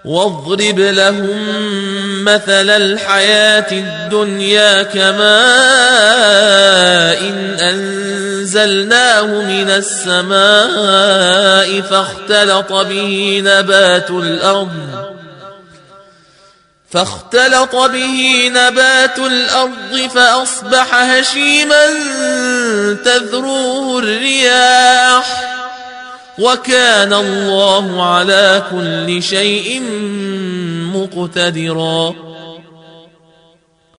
واضرب لهم مثل الحياة الدنيا كماء إن أنزلناه من السماء فاختلط به نبات الأرض فأصبح هشيما تذروه الرياح وكان الله على كل شيء مقتدرا